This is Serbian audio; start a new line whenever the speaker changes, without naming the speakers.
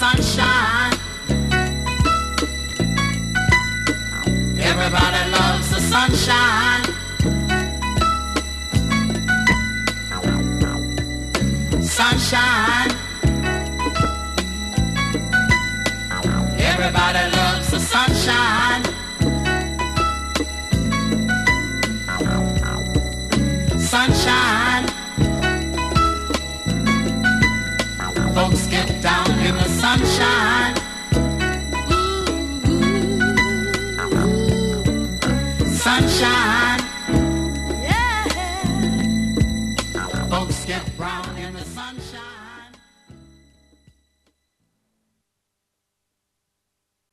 sunshine. Everybody loves the sunshine. Sunshine. Everybody loves the sunshine. Sunshine. Folks get down in the sunshine. Sunshine. Yeah. Folks get brown in the sunshine.